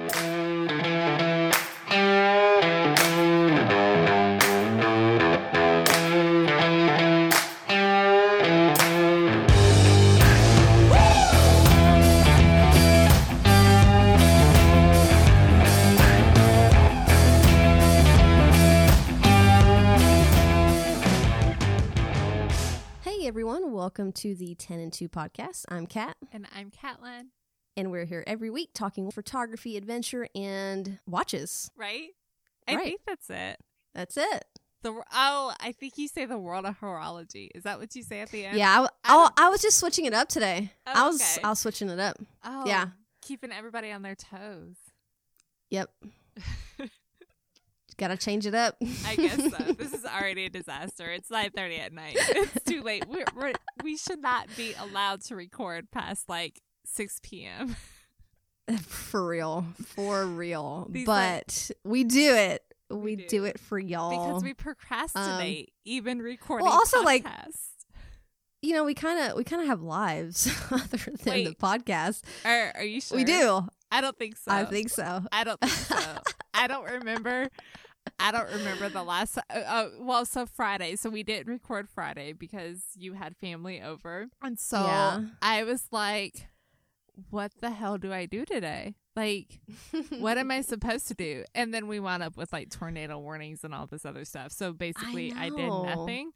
Welcome to the 10 and 2 podcast. I'm Kat. And I'm Catlin. And we're here every week talking photography, adventure, and watches. Right? I think that's it. That's it. I think you say the world of horology. Is that what you say at the end? Yeah, I was just switching it up today. Oh, I was switching it up. Oh, yeah. Keeping everybody on their toes. Yep. Gotta change it up. I guess so. This is already a disaster. It's 9:30 at night. It's too late. We should not be allowed to record past like 6 p.m. For real. But we do it. We do it for y'all. Because we procrastinate even recording also, podcasts. We kind of have lives other than the podcast. Are you sure? We do. I don't think so. I think so. I don't think so. I don't remember the last. So Friday. So we didn't record Friday because you had family over, and so I was like, "What the hell do I do today? Like, what am I supposed to do?" And then we wound up with like tornado warnings and all this other stuff. So basically, I did nothing.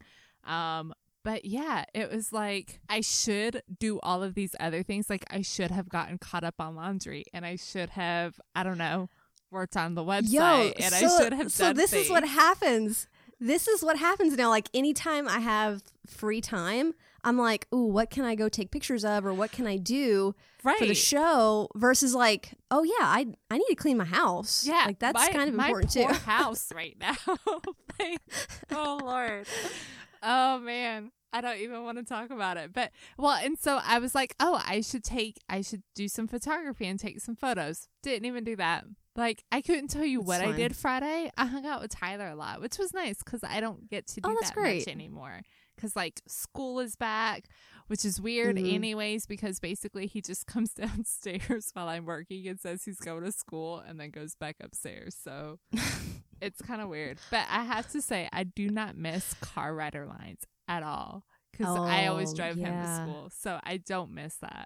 But yeah, it was like I should do all of these other things. Like I should have gotten caught up on laundry, and I should have, I don't know, worked on the website, I should have done So this things. is what happens. This is what happens now. Like anytime I have free time, I'm like, ooh, what can I go take pictures of, or what can I do for the show? Versus like, oh yeah, I need to clean my house. Yeah, like that's kind of important my too. poor house right now. Like, oh Lord. Oh man, I don't even want to talk about it. But and so I was like, oh, I should do some photography and take some photos. Didn't even do that. Like I couldn't tell you what I did Friday. I hung out with Tyler a lot, which was nice because I don't get to do that much anymore. Because like school is back, which is weird anyways, because basically he just comes downstairs while I'm working and says he's going to school and then goes back upstairs. So it's kind of weird. But I have to say, I do not miss car rider lines at all because I always drive him to school. So I don't miss that.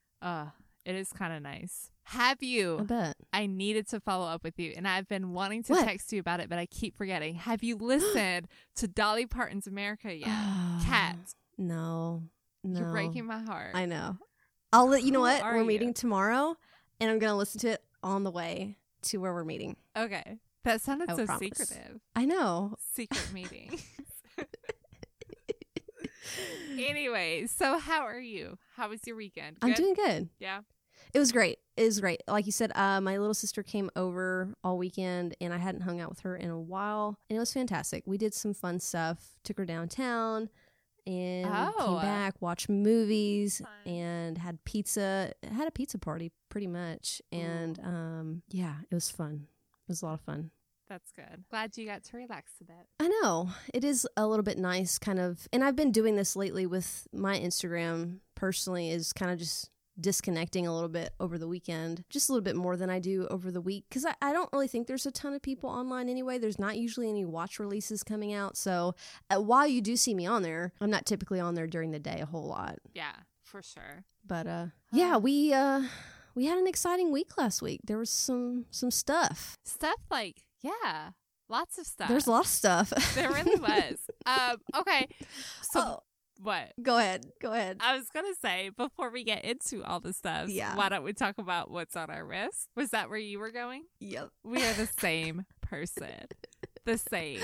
It is kind of nice. Have you? I bet. I needed to follow up with you, and I've been wanting to text you about it, but I keep forgetting. Have you listened to Dolly Parton's America yet? Kat. No. You're breaking my heart. I know. I'll let you know what? We're meeting tomorrow, and I'm going to listen to it on the way to where we're meeting. Okay. That sounded so secretive. I know. Secret meeting. Anyway, so how are you? How was your weekend? Good? I'm doing good. Yeah. It was great. Like you said, my little sister came over all weekend, and I hadn't hung out with her in a while, and it was fantastic. We did some fun stuff. Took her downtown, and came back, watched movies, and had pizza. Had a pizza party, pretty much. And it was fun. It was a lot of fun. That's good. Glad you got to relax a bit. I know. It is a little bit nice, kind of. And I've been doing this lately with my Instagram, personally, is kind of just disconnecting a little bit over the weekend, just a little bit more than I do over the week, because I don't really think there's a ton of people online anyway. There's not usually any watch releases coming out, so while you do see me on there, I'm not typically on there during the day a whole lot. Yeah, for sure. But we had an exciting week last week. There was some stuff like lots of stuff. There's a lot of stuff. There really was. Okay, so what? Go ahead. I was going to say, before we get into all the stuff, why don't we talk about what's on our wrist? Was that where you were going? Yep. We are the same person. The same.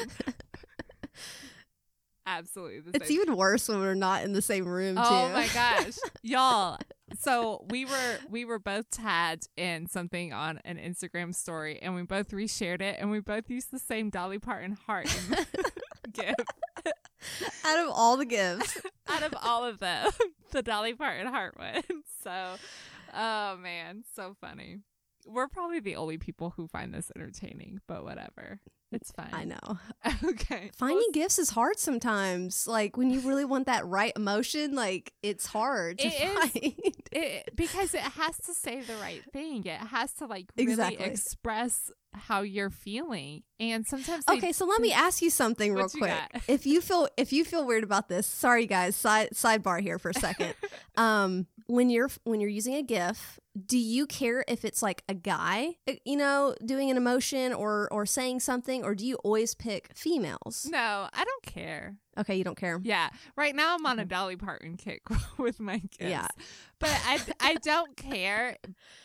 Absolutely the same. It's even worse when we're not in the same room, too. Oh, my gosh. Y'all. So we were both tagged in something on an Instagram story, and we both reshared it, and we both used the same Dolly Parton heart GIF. Out of all the gifts. Out of all of them, the Dolly Parton heart one. So, oh man, so funny. we're probably the only people who find this entertaining, but whatever. It's fine. I know. Okay. Finding gifts is hard sometimes. Like when you really want that right emotion, like it's hard to find. Because it has to say the right thing. It has to like really Exactly. express how you're feeling. And sometimes Okay, so let me ask you something real What you quick. got? If you feel weird about this, sorry guys, sidebar here for a second. When you're using a GIF, do you care if it's like a guy, doing an emotion or saying something, or do you always pick females? No, I don't care. Okay, you don't care. Yeah. Right now I'm on a Dolly Parton kick with my gifts. Yeah. But I don't care.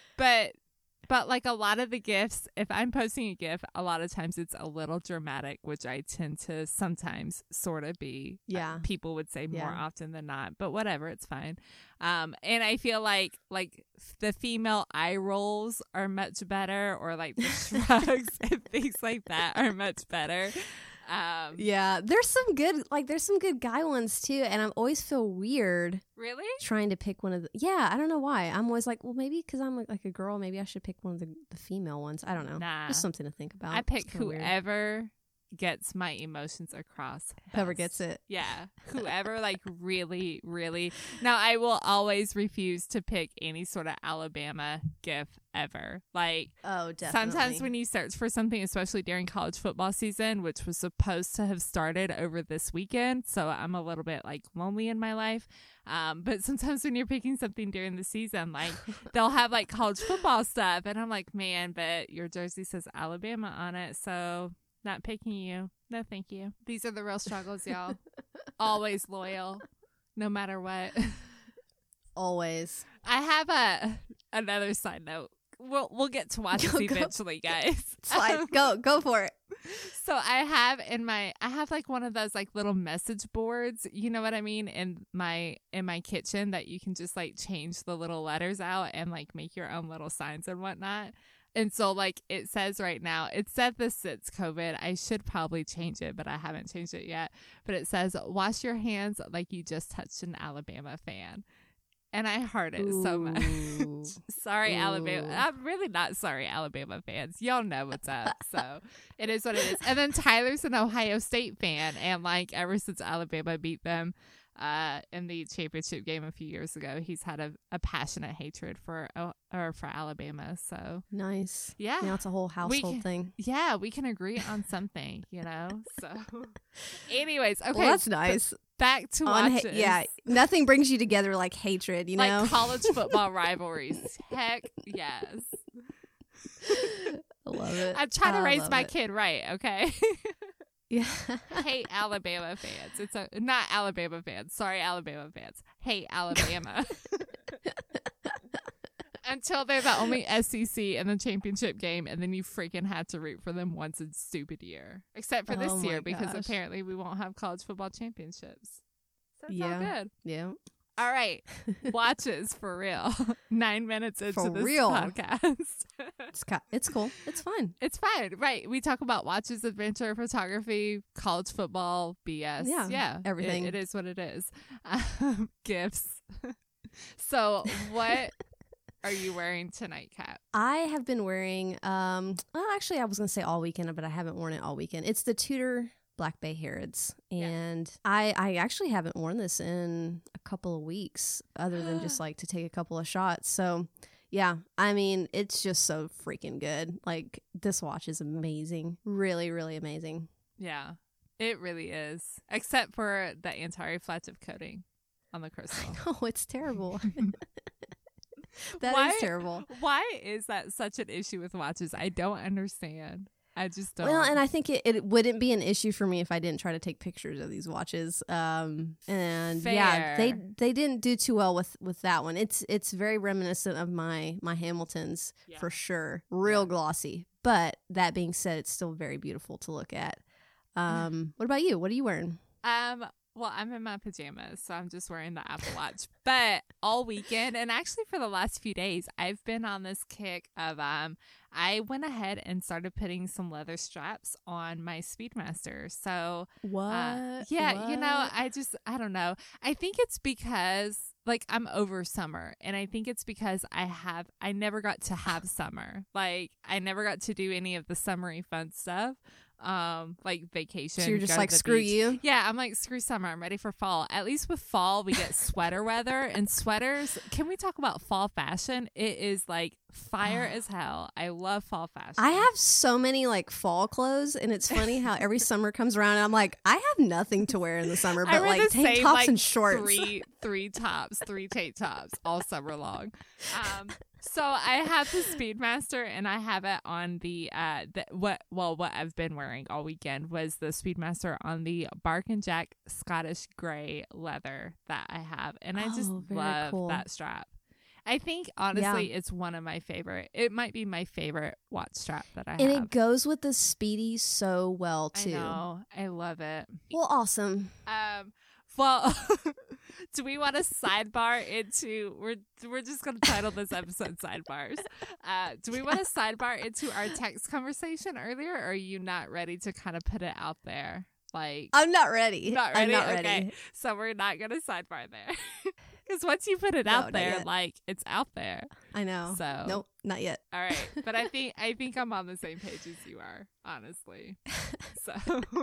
But like a lot of the gifts, if I'm posting a GIF, a lot of times it's a little dramatic, which I tend to sometimes sort of be. Yeah. People would say more Yeah. often than not, but whatever, it's fine. And I feel like the female eye rolls are much better, or like the shrugs and things like that are much better. Yeah, there's some good guy ones too, and I always feel weird Really? trying to pick one of the. Yeah, I don't know why. I'm always like, well, maybe because I'm like a girl, maybe I should pick one of the female ones. I don't know. Nah. Just something to think about. I pick It's kinda weird. whoever gets my emotions across. Whoever best. gets it. Yeah. Whoever like really, really. Now I will always refuse to pick any sort of Alabama GIF ever. Like Oh, definitely. sometimes when you search for something, especially during college football season, which was supposed to have started over this weekend, so I'm a little bit like lonely in my life. But sometimes when you're picking something during the season, like they'll have like college football stuff, and I'm like, man, but your jersey says Alabama on it, so not picking you. No, thank you. These are the real struggles, y'all. Always loyal, no matter what. Always. I have another side note. We'll get to watch this Go. eventually, guys. Slide. Go for it. So I have like one of those like little message boards, you know what I mean, in my kitchen that you can just like change the little letters out and like make your own little signs and whatnot. And so like it says right now, it said this since COVID. I should probably change it, but I haven't changed it yet. But it says, wash your hands like you just touched an Alabama fan. And I heart it so much. Ooh. Sorry, Ooh. Alabama. I'm really not sorry, Alabama fans. Y'all know what's up. So it is what it is. And then Tyler's an Ohio State fan. And like ever since Alabama beat them in the championship game a few years ago, he's had a passionate hatred for Alabama. So Nice. yeah. Now it's a whole household thing. Yeah, we can agree on something, you know? So anyways, okay. Well, that's nice. Back to On watches. yeah, nothing brings you together like hatred, you know? Like college football rivalries. Heck yes. I love it. I'm trying to I raise love my it. kid right, okay? Yeah. Hate Alabama fans. It's not Alabama fans. Sorry, Alabama fans. Hate Alabama. Until they're the only SEC in the championship game, and then you freaking had to root for them once a stupid year. Except for this Oh my year, because gosh. apparently we won't have college football championships. So it's all Yeah. good. Yeah. All right. Watches for real. 9 minutes into For this real. podcast. It's cool. It's fun. It's fine. Right. We talk about watches, adventure, photography, college football, BS. Yeah, everything. It is what it is. Gifts. So what are you wearing tonight, Kat? I have been wearing, well, actually, I was going to say all weekend, but I haven't worn it all weekend. It's the Tudor Black Bay Harrods. And I actually haven't worn this in a couple of weeks other than just like to take a couple of shots. So yeah, I mean, it's just so freaking good. Like this watch is amazing. Really, really amazing. Yeah, it really is. Except for the anti-reflective coating on the crystal. Oh, it's terrible. That Why- is terrible. Why is that such an issue with watches? I don't understand. I just don't. Well, and I think it wouldn't be an issue for me if I didn't try to take pictures of these watches. And yeah, Fair. they didn't do too well with that one. It's very reminiscent of my Hamiltons Yeah. for sure. Real glossy. But that being said, it's still very beautiful to look at. What about you? What are you wearing? Well, I'm in my pajamas, so I'm just wearing the Apple Watch. But all weekend, and actually for the last few days, I've been on this kick of I went ahead and started putting some leather straps on my Speedmaster. So What? yeah, you know, I don't know. I think it's because like I'm over summer, and I think it's because I never got to have summer. Like I never got to do any of the summery fun stuff. Like vacation. So you're just like, screw beach. you. Yeah, I'm like, screw summer. I'm ready for fall. At least with fall, we get sweater weather and sweaters. Can we talk about fall fashion? It is like fire as hell. I love fall fashion. I have so many like fall clothes, and it's funny how every summer comes around and I'm like, I have nothing to wear in the summer but like tank tops and shorts. Three tank tops all summer long. So I have the Speedmaster, and I have it on what I've been wearing all weekend was the Speedmaster on the Bark and Jack Scottish Grey leather that I have, and I just love that strap. I think honestly it's one of my favorite. It might be my favorite watch strap that I have. And it goes with the Speedy so well too. I know. I love it. Well, awesome. Well, do we want to sidebar into we're just going to title this episode Sidebars. Do we want to sidebar into our text conversation earlier, or are you not ready to kind of put it out there? Like I'm not ready. Not ready? I'm not okay. ready. So we're not going to sidebar there. Because once you put it out there, like it's out there. I know. So nope, not yet. All right. But I think I'm on the same page as you are, honestly. So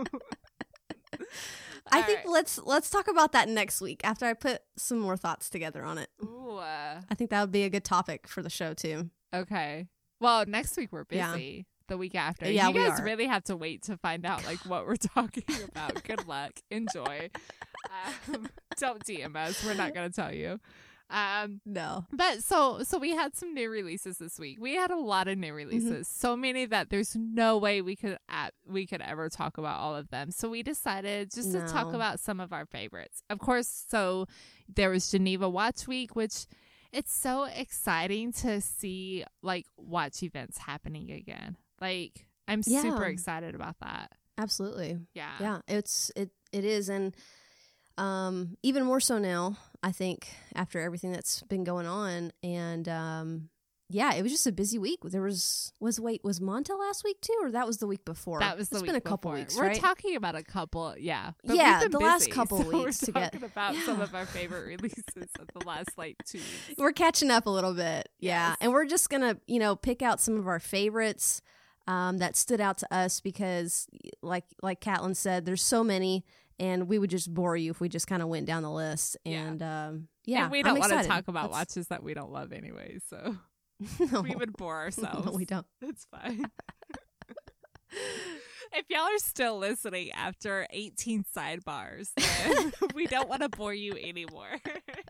I think let's talk about that next week after I put some more thoughts together on it. Ooh, I think that would be a good topic for the show too. Okay. Well, next week we're busy. Yeah. The week after. You guys really have to wait to find out like what we're talking about. Good luck. Enjoy. Don't DM us. We're not going to tell you. No. But so we had some new releases this week. We had a lot of new releases. So many that there's no way we could ever talk about all of them. So we decided just to talk about some of our favorites. Of course, so there was Geneva Watch Week, which it's so exciting to see like watch events happening again. Like I'm super excited about that. Absolutely. Yeah. Yeah, it is, and even more so now, I think, after everything that's been going on. And it was just a busy week. There was Monta last week too, or that was the week before? That was the week before. It's been a couple weeks, We're right? talking about a couple, yeah. But yeah, the last busy, couple so weeks we're talking about some of our favorite releases of the last like 2 weeks. We're catching up a little bit, yeah. Yes. And we're just gonna, pick out some of our favorites that stood out to us because, like Catlin said, there's so many. And we would just bore you if we just kind of went down the list. And and we don't want to talk about watches that we don't love anyway. So we would bore ourselves. No, we don't. It's fine. If y'all are still listening after 18 sidebars, then we don't want to bore you anymore.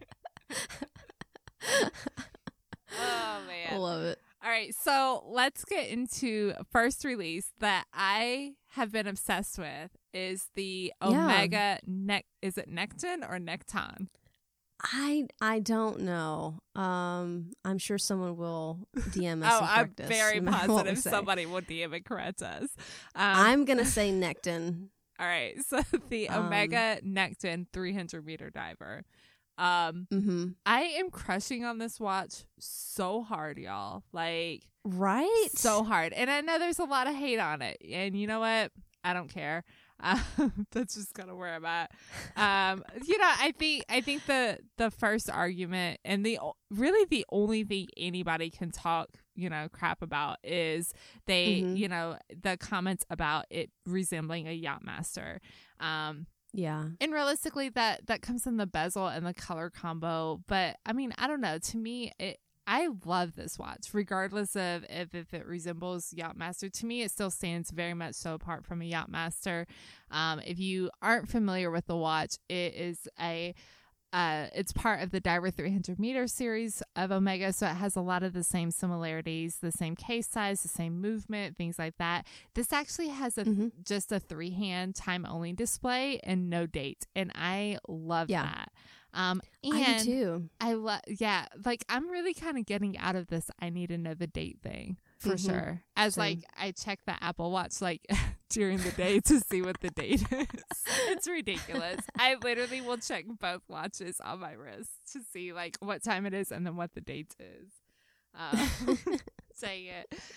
Oh, man. I love it. All right, so let's get into first release that I have been obsessed with is the Omega is it Necton or Necton? I don't know. I'm sure someone will DM us. I'm very positive somebody will DM and correct us. I'm gonna say Necton. All right, so the Omega Necton 300-meter diver. I am crushing on this watch so hard, y'all. Like, right? So hard. And I know there's a lot of hate on it. And you know what? I don't care. That's just kind of where I'm at. I think the first argument and the only thing anybody can talk, crap about is the comments about it resembling a Yachtmaster. Yeah. And realistically, that comes in the bezel and the color combo. But I mean, I don't know. To me, I love this watch, regardless of if it resembles Yachtmaster. To me, it still stands very much so apart from a Yachtmaster. If you aren't familiar with the watch, it is it's part of the Diver 300-meter series of Omega, so it has a lot of the same similarities, the same case size, the same movement, things like that. This actually has just a 3-hand time-only display and no date, and I love that. And I do too. I'm really kind of getting out of this I need to know the date thing for sure. As I check the Apple Watch during the day to see what the date is. It's ridiculous. I literally will check both watches on my wrist to see what time it is and then what the date is. Saying it.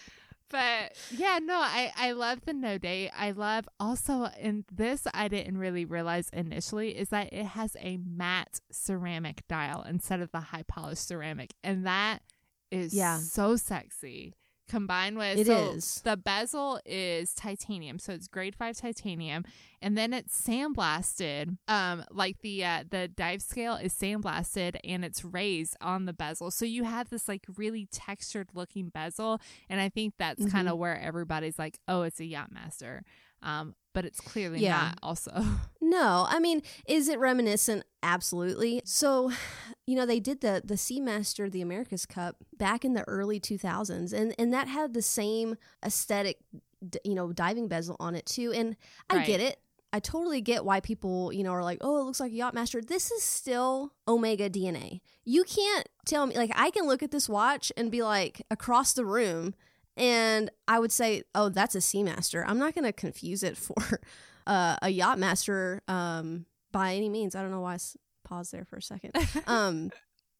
But yeah, no, I love the no date. I love also, and this I didn't really realize initially, is that it has a matte ceramic dial instead of the high polished ceramic. And that is so sexy. Combined with the bezel is titanium, so it's grade 5 titanium, and then it's sandblasted. Like the dive scale is sandblasted and it's raised on the bezel, so you have this like really textured looking bezel, and I think that's kind of where everybody's like, oh, it's a Yachtmaster. But it's clearly not also. No, I mean, is it reminiscent? Absolutely. So, they did the Seamaster, the America's Cup back in the early 2000s, and that had the same aesthetic, diving bezel on it too. And I get it. I totally get why people, are like, oh, it looks like a Yachtmaster. This is still Omega DNA. You can't tell me, like, I can look at this watch and be like across the room, and I would say, oh, that's a Seamaster. I'm not going to confuse it for a Yachtmaster by any means. I don't know why I paused there for a second. I'm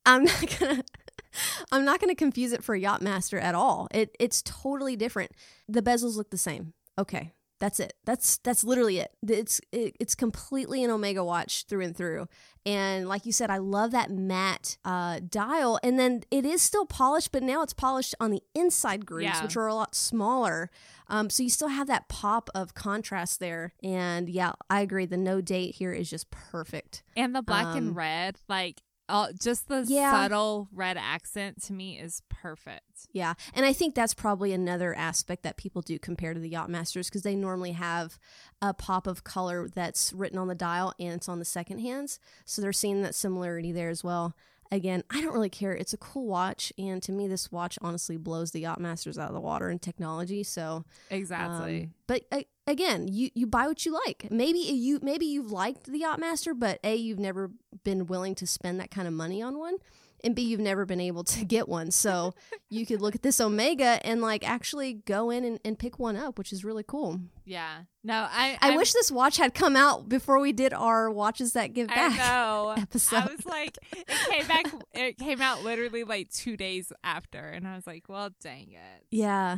not gonna confuse it for a Yachtmaster at all. It's totally different. The bezels look the same. Okay, that's it. That's literally it. It's completely an Omega watch through and through. And like you said, I love that matte dial. And then it is still polished, but now it's polished on the inside grooves, which are a lot smaller. So you still have that pop of contrast there. And yeah, I agree. The no date here is just perfect. And the black and red, like just the subtle red accent to me is perfect. Yeah. And I think that's probably another aspect that people do compared to the Yachtmasters, because they normally have a pop of color that's written on the dial and it's on the second hands. So they're seeing that similarity there as well. Again, I don't really care. It's a cool watch, and to me, this watch honestly blows the Yachtmasters out of the water in technology. So exactly. But again, you buy what you like. Maybe you've liked the Yachtmaster, but A, you've never been willing to spend that kind of money on one, and B, you've never been able to get one. So you could look at this Omega and like actually go in and pick one up, which is really cool. Yeah. No, I wish this watch had come out before we did our Watches That Give Back episode. I was like, it came out literally like 2 days after, and I was like, well, dang it. Yeah.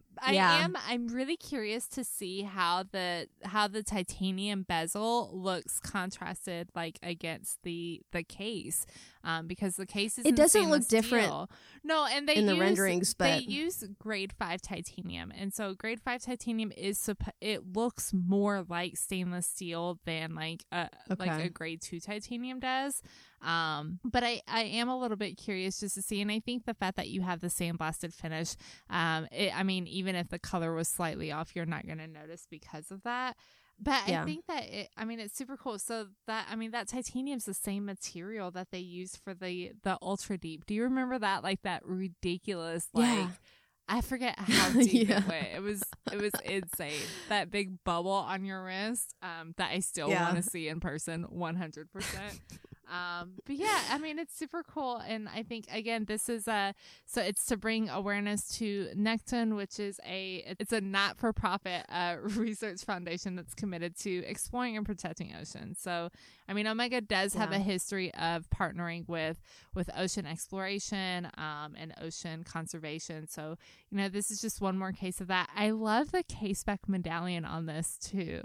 I'm really curious to see how the titanium bezel looks contrasted like against the case. Because the case is, it doesn't look different. Steel. No, and they in the renderings, but they use grade 5 titanium, and so grade 5 titanium it looks more like stainless steel than like a grade 2 titanium does. But I am a little bit curious just to see, and I think the fact that you have the sandblasted finish, I mean, even if the color was slightly off, you're not going to notice because of that. But I think that it's super cool. So that titanium's the same material that they use for the ultra deep. Do you remember that? Like that ridiculous, I forget how deep it went. It was insane. That big bubble on your wrist, that I still want to see in person 100%. But yeah, I mean, it's super cool. And I think, again, this is so it's to bring awareness to Nekton, which is it's a not-for-profit research foundation that's committed to exploring and protecting oceans. So, I mean, Omega does have a history of partnering with ocean exploration and ocean conservation. So, this is just one more case of that. I love the K-Spec medallion on this too.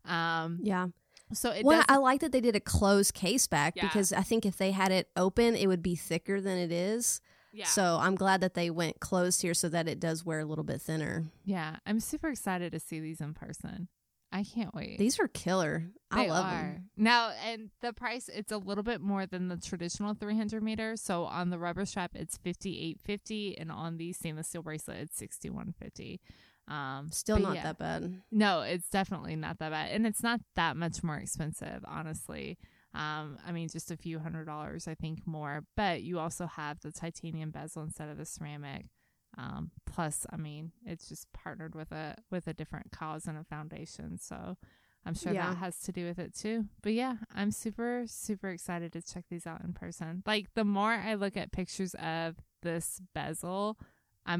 So I like that they did a closed case back because I think if they had it open, it would be thicker than it is. Yeah. So I'm glad that they went closed here so that it does wear a little bit thinner. Yeah. I'm super excited to see these in person. I can't wait. These are killer. I love them. Now, and the price, it's a little bit more than the traditional 300 meters. So on the rubber strap, it's $58.50, and on the stainless steel bracelet, it's $61.50. Still not that bad. No, it's definitely not that bad. And it's not that much more expensive, honestly. I mean, just a few $100s, I think, more. But you also have the titanium bezel instead of the ceramic. Plus, I mean, it's just partnered with a different cause and a foundation. So I'm sure that has to do with it too. But yeah, I'm super, super excited to check these out in person. Like, the more I look at pictures of this bezel,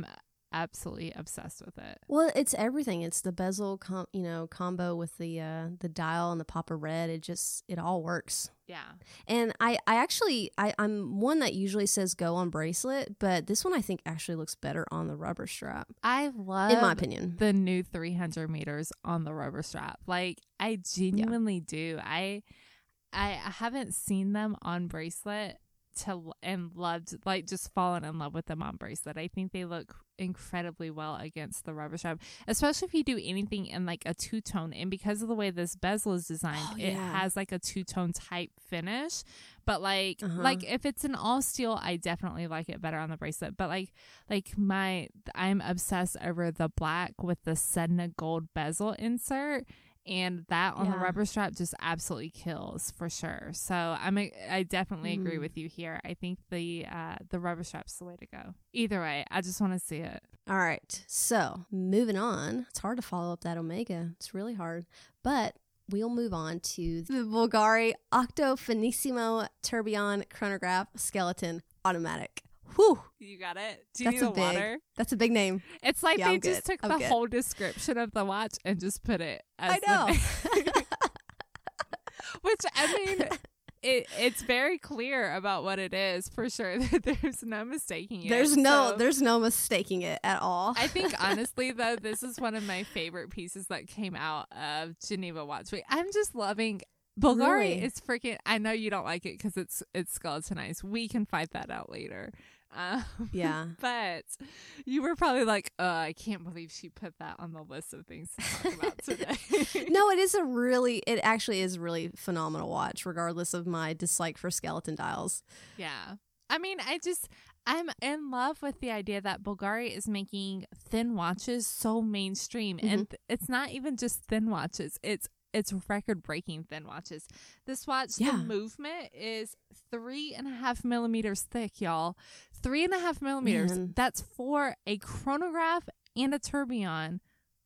absolutely obsessed with it. Well, it's everything. It's the bezel, combo with the dial and the pop of red. It all works. Yeah. And I'm one that usually says go on bracelet, but this one I think actually looks better on the rubber strap. I love, in my opinion, the new 300 meters on the rubber strap. Like, I genuinely do. I haven't seen them on bracelet and loved, like, just fallen in love with them on bracelet. I think they look incredibly well against the rubber strap, especially if you do anything in like a two-tone. And because of the way this bezel is designed, it has like a two-tone type finish. But like if it's an all steel, I definitely like it better on the bracelet. But I'm obsessed over the black with the Sedna gold bezel insert. And that on the rubber strap just absolutely kills for sure. So I definitely agree with you here. I think the rubber strap's the way to go. Either way, I just want to see it. All right. So moving on. It's hard to follow up that Omega. It's really hard. But we'll move on to the Bulgari Octo Finissimo Tourbillon Chronograph Skeleton Automatic. Whew. You got it? Do you need a water? That's a big name. It's like they just took the whole description of the watch and just put it as I know. Which, I mean, it's very clear about what it is for sure. There's no mistaking it. There's no mistaking it at all. I think honestly though, this is one of my favorite pieces that came out of Geneva Watch Week. I'm just loving Bulgari. Is freaking. I know you don't like it because it's skeletonized. We can fight that out later. But you were probably like, I can't believe she put that on the list of things to talk about today. No, it actually is a really phenomenal watch, regardless of my dislike for skeleton dials. Yeah. I mean, I'm in love with the idea that Bulgari is making thin watches so mainstream. Mm-hmm. And it's not even just thin watches. It's record-breaking thin watches. This watch, the movement is 3.5 millimeters thick, y'all. 3.5 millimeters. Man. That's for a chronograph and a tourbillon.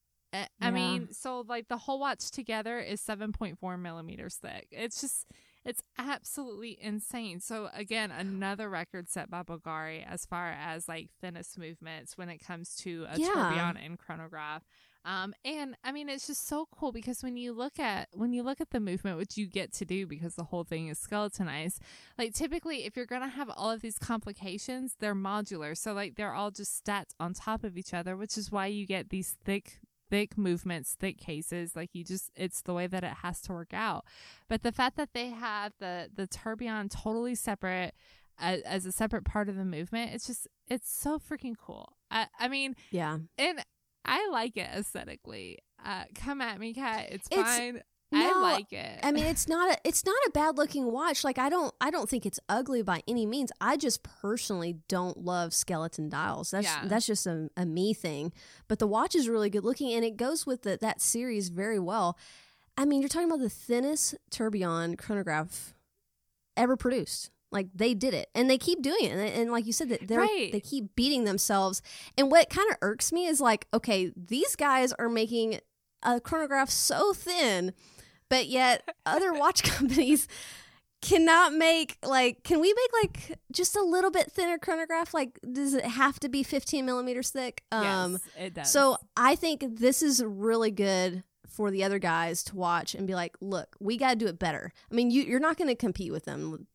I mean, so like the whole watch together is 7.4 millimeters thick. It's absolutely insane. So again, another record set by Bulgari as far as like thinnest movements when it comes to a tourbillon and chronograph. And I mean, it's just so cool because when you look at the movement, which you get to do because the whole thing is skeletonized, like typically if you're going to have all of these complications, they're modular. So like they're all just stacked on top of each other, which is why you get these thick movements, thick cases. Like it's the way that it has to work out. But the fact that they have the tourbillon totally separate as a separate part of the movement, it's so freaking cool. I mean, and I like it aesthetically. Come at me, Kat. It's fine. I like it. I mean, it's not a bad looking watch. Like I don't think it's ugly by any means. I just personally don't love skeleton dials. That's just a me thing. But the watch is really good looking, and it goes with that series very well. I mean, you're talking about the thinnest tourbillon chronograph ever produced. Like they did it, and they keep doing it, and like you said, that they keep beating themselves. And what kind of irks me is like, okay, these guys are making a chronograph so thin, but yet other watch companies cannot make can we make like just a little bit thinner chronograph? Like, does it have to be 15 millimeters thick? Yes, it does. So I think this is really good for the other guys to watch and be like, look, we got to do it better. I mean, you're not going to compete with them.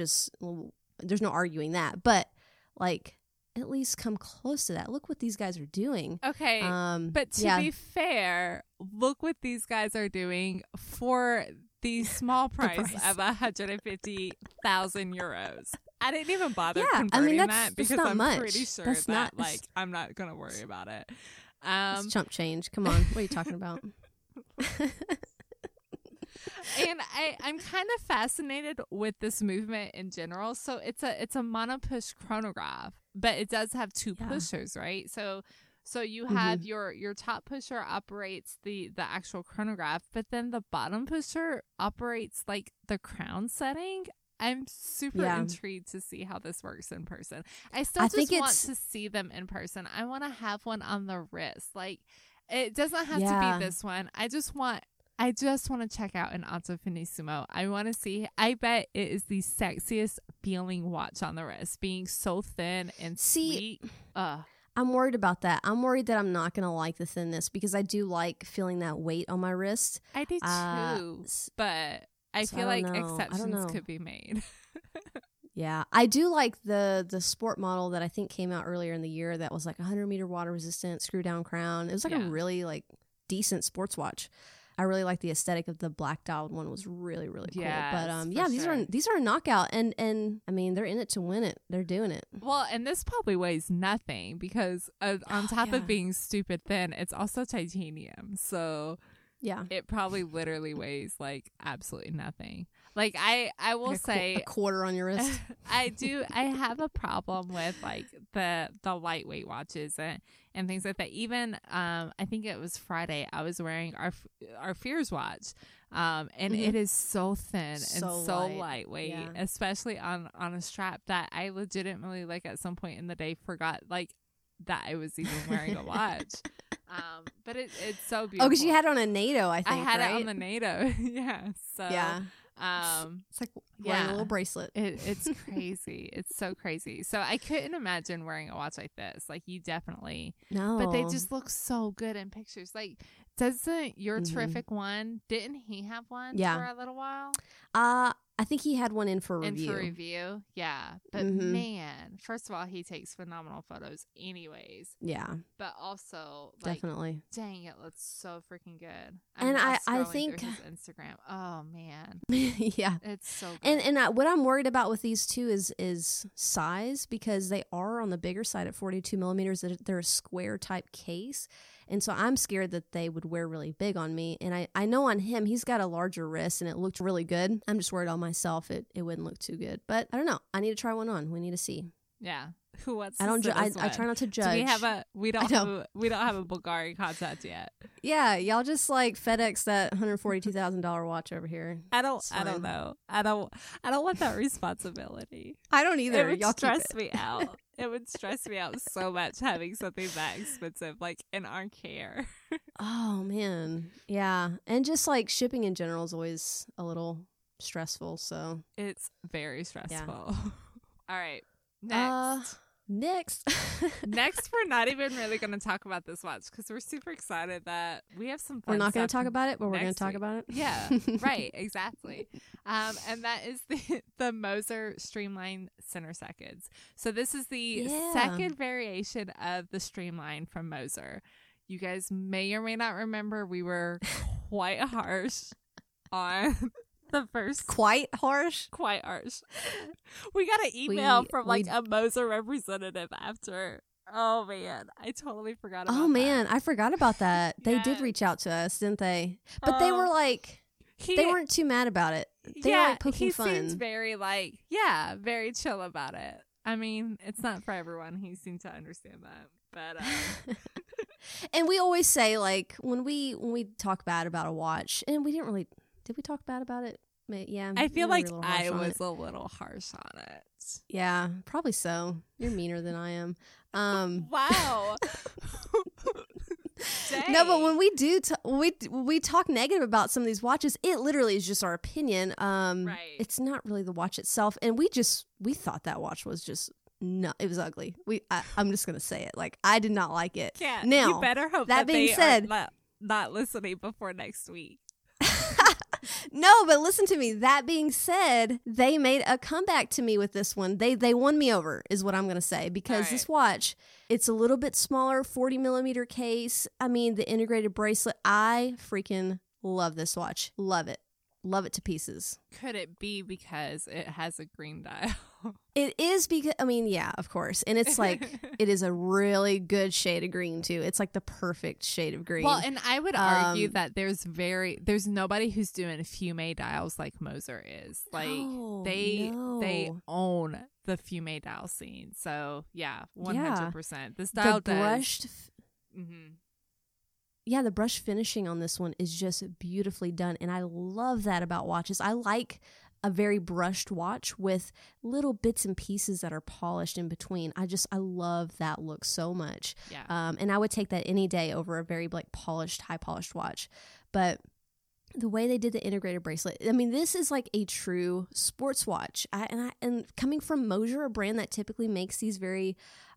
There's no arguing that, but like at least come close to that. Look what these guys are doing. Okay. But to be fair, look what these guys are doing for the small price of 150,000 euros. I didn't even bother converting that because I'm pretty sure that I'm not going to worry about it. It's chump change. Come on. What are you talking about? And I'm kind of fascinated with this movement in general. So it's a monopush chronograph, but it does have two pushers, right? So you have your top pusher operates the actual chronograph, but then the bottom pusher operates like the crown setting. I'm super intrigued to see how this works in person. I want to see them in person. I want to have one on the wrist. Like, it doesn't have to be this one. I just want to check out an Octo Finissimo. I want to see. I bet it is the sexiest feeling watch on the wrist, being so thin and sweet. I'm worried about that. I'm worried that I'm not going to like the thinness because I do like feeling that weight on my wrist. I do too, but I feel like exceptions could be made. Yeah, I do like the sport model that I think came out earlier in the year that was like 100-meter water resistant, screw down crown. It was like a really like decent sports watch. I really like the aesthetic of the black dialed one. Was really, really cool. But these are a knockout, and I mean they're in it to win it. They're doing it. Well, and this probably weighs nothing because on top of being stupid thin, it's also titanium. So yeah, it probably literally weighs like absolutely nothing. Like I will say a quarter on your wrist. I have a problem with like the lightweight watches and things like that. Even I think it was Friday I was wearing our Fears watch. And it is so thin and so lightweight, especially on a strap that I legitimately like at some point in the day forgot like that I was even wearing a watch. But it's so beautiful. Oh, because you had it on a NATO, I think. I had it on the NATO. Yeah. So yeah. It's like wearing a little bracelet. It's crazy. It's so crazy. So I couldn't imagine wearing a watch like this. Like you definitely no, but they just look so good in pictures. Like doesn't your terrific one? Didn't he have one for a little while? I think he had one in for review. Yeah. But man, first of all, he takes phenomenal photos anyways. Yeah. But also, like, definitely. Dang, it looks so freaking good. And I think his Instagram. Oh man. Yeah. It's so good. And what I'm worried about with these two is size, because they are on the bigger side at 42 millimeters. They're a square type case. And so I'm scared that they would wear really big on me. And I know on him, he's got a larger wrist and it looked really good. I'm just worried on myself it wouldn't look too good. But I don't know. I need to try one on. We need to see. Yeah. Who wants I don't I try not to judge. We don't have a Bulgari contact yet. Yeah, y'all just like FedEx that $142,000 watch over here. I don't know. I don't want that responsibility. I don't either. It would y'all stress me out. It would stress me out so much having something that expensive like in our care. Oh man. Yeah. And just like shipping in general is always a little stressful, so it's very stressful. Yeah. All right. Next, we're not even really going to talk about this watch because we're super excited that we have some fun. We're not going to talk about it, but we're going to talk about it. Yeah, right, exactly. And that is the Moser Streamline Center Seconds. So this is the second variation of the Streamline from Moser. You guys may or may not remember we were quite harsh on the first. Quite harsh. We got an email from like a Moser representative after. Oh man, I totally forgot about that. Oh man, I forgot about that. They did reach out to us, didn't they? But they were like, they weren't too mad about it. They were like poking fun. He seems very like, very chill about it. I mean, it's not for everyone. He seemed to understand that. But and we always say like when we talk bad about a watch, and we didn't really. Did we talk bad about it? Yeah. I feel like I was a little harsh on it. Yeah, probably so. You're meaner than I am. Wow. No, but when we do, we talk negative about some of these watches. It literally is just our opinion. Right. It's not really the watch itself, and we thought that watch was just. No, it was ugly. I'm just gonna say it. Like I did not like it. Yeah. Now, you better hope that being said, are not listening before next week. No, but listen to me. That being said, they made a comeback to me with this one. They won me over, is what I'm going to say, because this watch, it's a little bit smaller, 40 millimeter case. I mean, the integrated bracelet. I freaking love this watch. Love it. Love it to pieces. Could it be because it has a green dial? It is because, I mean, yeah, of course. And it's like, it is a really good shade of green too. It's like the perfect shade of green. Well, and I would argue that there's nobody who's doing fume dials like Moser is. Like they own the fume dial scene. So yeah, 100%. This dial brushed. Yeah, the brush finishing on this one is just beautifully done. And I love that about watches. I like a very brushed watch with little bits and pieces that are polished in between. I love that look so much. Yeah. And I would take that any day over a very like polished, high polished watch. But the way they did the integrated bracelet, I mean, this is like a true sports watch. And coming from Moser, a brand that typically makes these very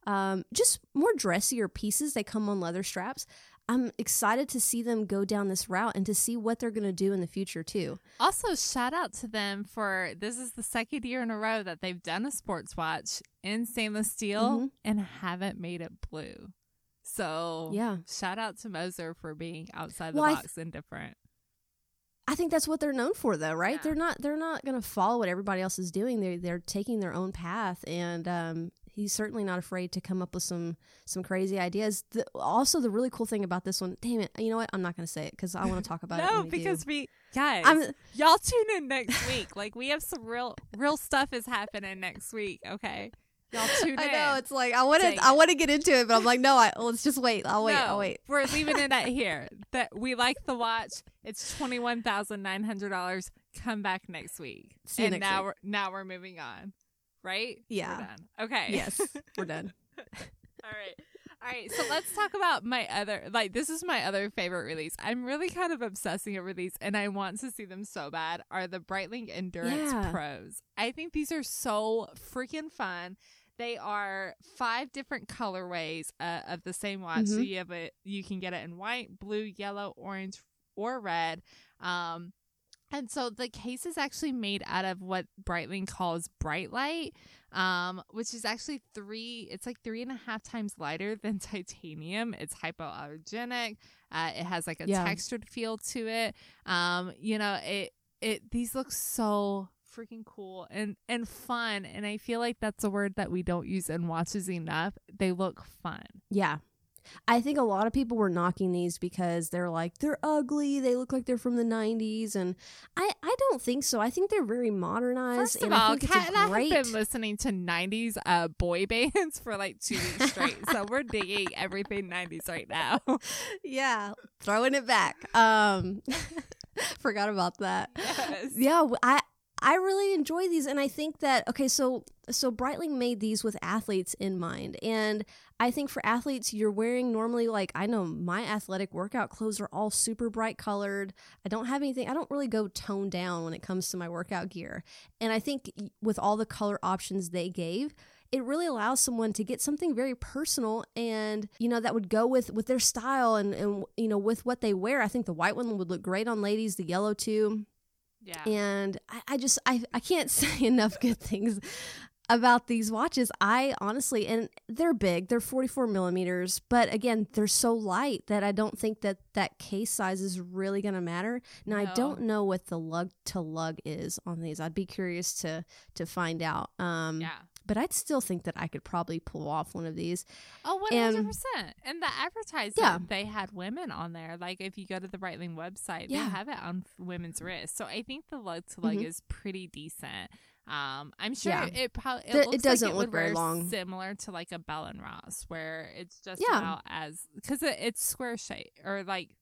just more dressier pieces. They come on leather straps. I'm excited to see them go down this route and to see what they're going to do in the future too. Also, shout out to them for this is the second year in a row that they've done a sports watch in stainless steel and haven't made it blue. So yeah, shout out to Moser for being outside the box and different. I think that's what they're known for, though, right? Yeah. They're not going to follow what everybody else is doing. They're taking their own path, and he's certainly not afraid to come up with some crazy ideas. Also, the really cool thing about this one, damn it, you know what? I'm not going to say it because I want to talk about it. No, because y'all tune in next week. Like we have some real stuff is happening next week. Okay, y'all tune in. I know it's like I want to get into it, but I'm like, no, let's just wait. I'll wait. We're leaving it at here. That we like the watch. It's $21,900. Come back next week. See you next week. Now we're moving on. Right? Yeah. We're done. Okay. Yes, we're done. All right. So let's talk about my other, this is my other favorite release. I'm really kind of obsessing over these and I want to see them so bad are the Breitling Endurance Pros. I think these are so freaking fun. They are 5 different colorways of the same watch. So you can get it in white, blue, yellow, orange, or red. And so the case is actually made out of what Breitling calls Bright Light, which is actually 3.5 times lighter than titanium. It's hypoallergenic. It has like a textured feel to it. These look so freaking cool and fun. And I feel like that's a word that we don't use in watches enough. They look fun. Yeah. I think a lot of people were knocking these because they're like, they're ugly. They look like they're from the 90s. And I don't think so. I think they're very modernized. First of all, Kat and I have been listening to 90s boy bands for like 2 weeks straight. So we're digging everything 90s right now. Yeah. Throwing it back. Forgot about that. Yes. Yeah. I really enjoy these, and I think that so Breitling made these with athletes in mind, and I think for athletes, you're wearing normally I know my athletic workout clothes are all super bright colored. I don't really go toned down when it comes to my workout gear, and I think with all the color options they gave, it really allows someone to get something very personal and, that would go with their style and with what they wear. I think the white one would look great on ladies, the yellow too. Yeah. And I can't say enough good things about these watches. I honestly, and they're big, they're 44 millimeters, but again, they're so light that I don't think that case size is really going to matter. Now, I don't know what the lug to lug is on these. I'd be curious to find out. But I'd still think that I could probably pull off one of these. Oh, 100%. And the advertising, they had women on there. Like if you go to the Breitling website, they have it on women's wrists. So I think the lug to lug is pretty decent. I'm sure it doesn't look very long, similar to like a Bell & Ross, where it's just about as because it's square shape or like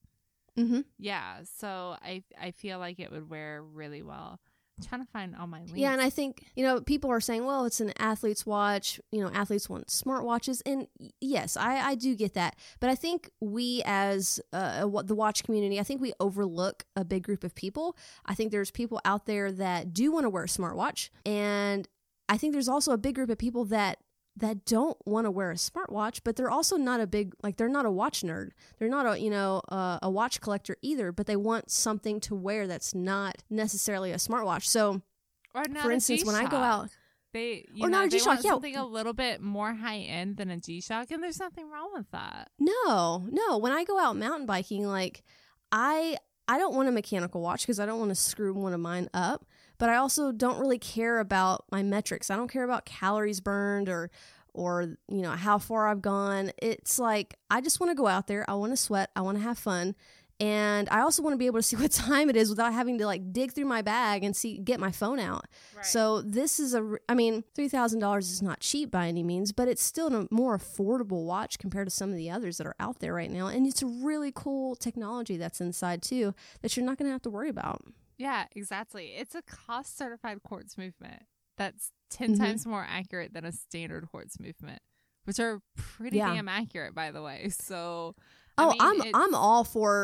So I feel like it would wear really well. I'm trying to find all my links. Yeah, and I think people are saying, well, it's an athlete's watch. Athletes want smartwatches, and yes, I do get that. But I think we as the watch community, I think we overlook a big group of people. I think there's people out there that do want to wear a smartwatch, and I think there's also a big group of people that don't want to wear a smartwatch, but they're also not they're not a watch nerd. They're not a watch collector either, but they want something to wear that's not necessarily a smartwatch. So, or not for instance, when I go out, not a G-Shock, something a little bit more high end than a G-Shock, and there's nothing wrong with that. No. When I go out mountain biking, I don't want a mechanical watch because I don't want to screw one of mine up. But I also don't really care about my metrics. I don't care about calories burned or how far I've gone. It's like I just want to go out there. I want to sweat. I want to have fun. And I also want to be able to see what time it is without having to dig through my bag and get my phone out. Right. So this is $3,000 is not cheap by any means, but it's still a more affordable watch compared to some of the others that are out there right now. And it's a really cool technology that's inside too that you're not going to have to worry about. Yeah, exactly. It's a cost certified quartz movement that's 10 times more accurate than a standard quartz movement, which are pretty damn accurate, by the way. So I'm all for